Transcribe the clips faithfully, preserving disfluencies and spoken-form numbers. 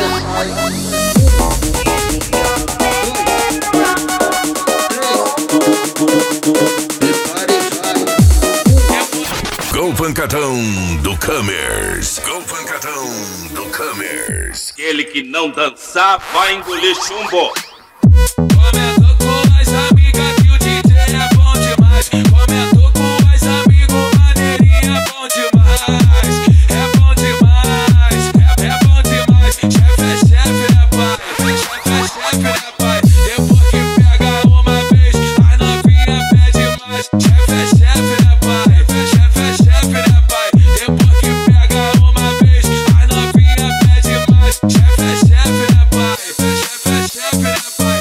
Gol Pancadão do Camers. Gol Pancadão do Camers. Aquele que não dançar vai engolir chumbo. Comentou com as amigas que o D J é bom demais. Comentou com as amigos, maneirinha é bom demais. É bom demais, é, é bom demais. Chefe é chefe, né pai? Chefe é chefe, né pai? Depois que pega uma vez, a novinha pede mais. Chefe é chefe, né pai? Chefe é chefe, né pai? Depois que pega uma vez, a novinha pede mais. Chefe é chefe, né pai? Chefe é chefe, né pai?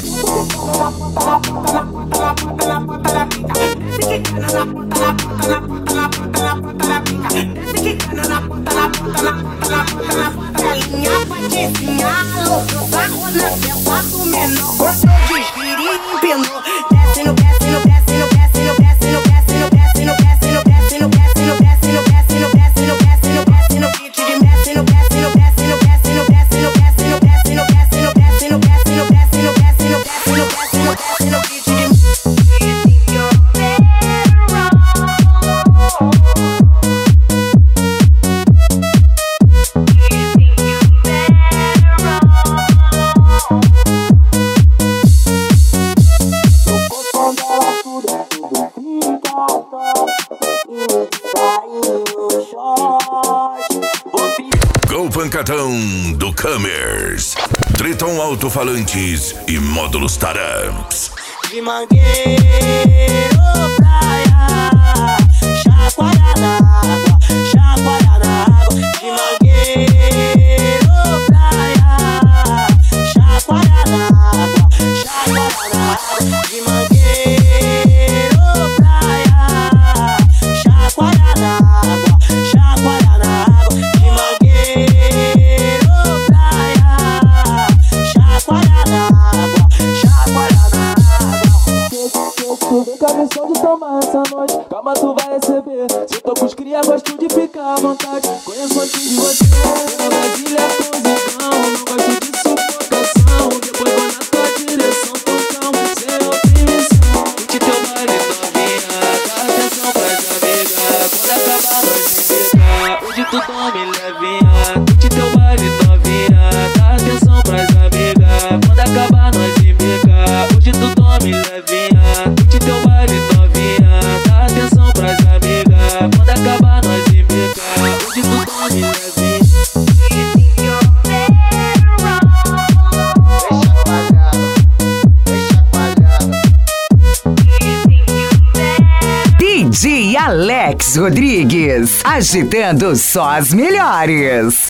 Galinha paticinha, louco, barro na tela do menor. Gostou de girinho, empinou. Desce no, desce no, desce no, desce no, desce no, desce no, desce no, desce no, desce no, desce no, desce no, desce no, desce no, desce no, desce no, beat de desce no, desce no, desce no, desce no, desce no, desce no, desce no, desce no, desce no, desce no, desce no, desce no, desce no, desce no, desce no, beat de Gol Pancadão do Camers. Triton Alto-Falantes e módulos Taramps. de mangueiro, praia, chacoalha na água, chacoalha na água. De mangueiro, praia, chacoalha na água, chacoalha na água. De mangueiro, praia, chacoalha na água, chacoalha na água. De mangueiro, praia, chacoalha na água, chacoalha na água. Vem com a missão de tomar essa noite, calma tu vai receber. Se eu tô com os cria, gosto de ficar à vontade. Conheço antes de você, na Brasília é positão. Não gosto de sufocação, depois vou na tua direção. Tão calmo, sem oprimição. Curte teu baile novinha, dá atenção pras amigas. Quando acabar nós implica, hoje tu tome levinha. Curte teu baile novinha, dá atenção pras amigas. Quando acabar nós implica, hoje tu tome levinha. Curte teu baile novinha, dá atenção pras amigas. Quando acabar nós implica, hoje tu tome levinha. D J Alex Rodrigues, agitando só as melhores.